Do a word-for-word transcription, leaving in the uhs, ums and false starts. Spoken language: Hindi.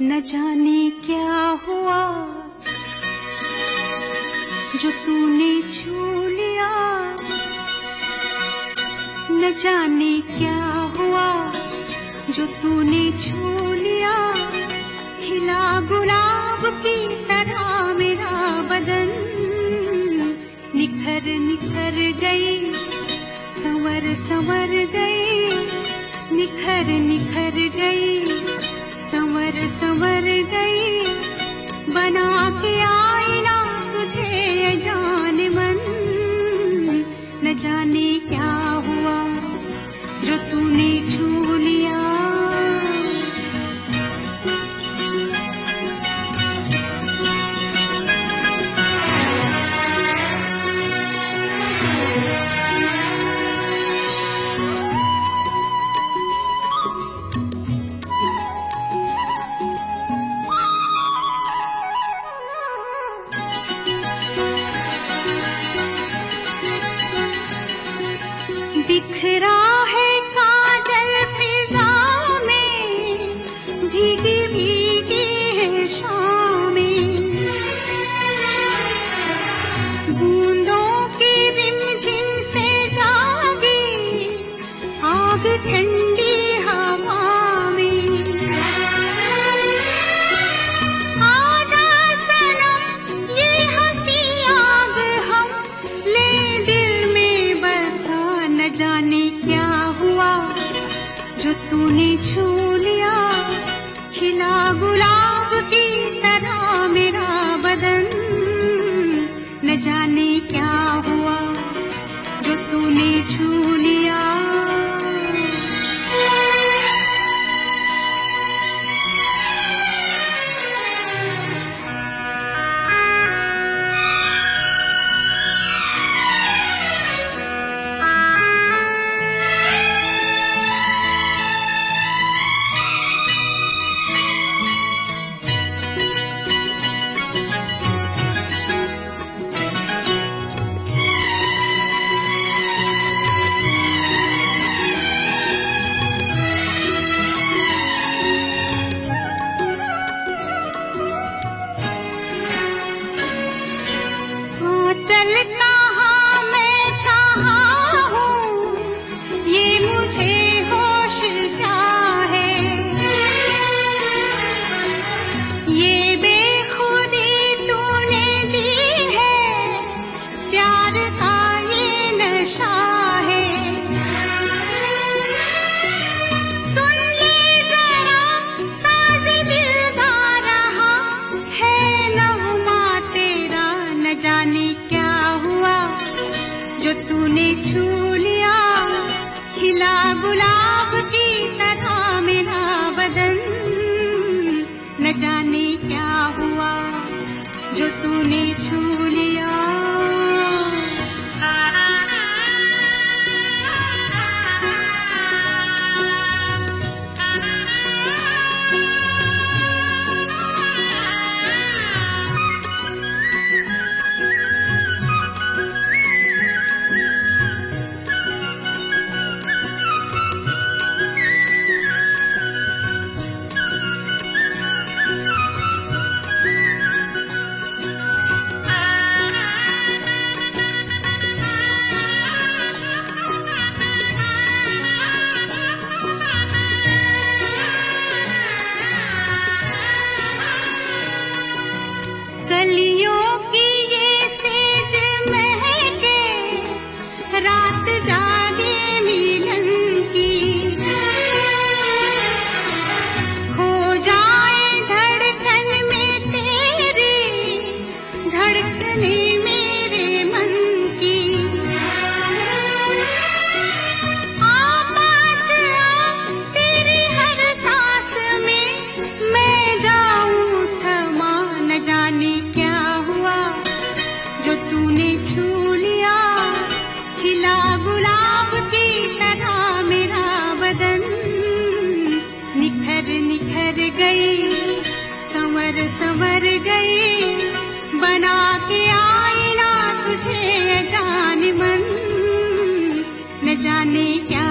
न जाने क्या हुआ जो तूने छू लिया, न जाने क्या हुआ जो तूने छू लिया। खिला गुलाब की तरह मेरा बदन निखर निखर गई, संवर संवर गई, निखर निखर गई, संवर संवर गई। बना के आईना तुझे जान मन, न जाने क्या हुआ जो तूने छू लिया। बिखरा है काजल फिजा में, भीगी भीगी है शामें, बूंदों की रिमझिम से जागी आग ठंडी हवा में। आजा सनम ये हंसी आग हम ले दिल में बसा, न जाने क्या हुआ जो तूने छू लिया। खिला गुलाब की तरह मेरा बदन, न जाने क्या हुआ जो तूने छू लिया। चल कहाँ मैं कहाँ हूँ ये मुझे होश क्या है, ये बेखुदी तूने दी है, प्यार का ये नशा है। सुन ले जरा साज़ दिल गा रहा है नगमा तेरा, न जाने क्या हुआ जो तूने छू लिया। खिला गुलाब की तरह मेरा बदन, न जाने क्या हुआ जो तूने छू लिया। गलियों की ये सेज महके, रात जागे मिलन की, खो जाए धड़कन में तेरी, धड़कने मेरे मन की। आ पास आ तेरी हर सांस में मैं जाऊं समा, न जाने क्या हुआ जो तूने छू लिया। खिला गुलाब की तरह मेरा बदन, निखर निखर गई, संवर संवर गई। बना के आईना तुझे जान मन, न जाने क्या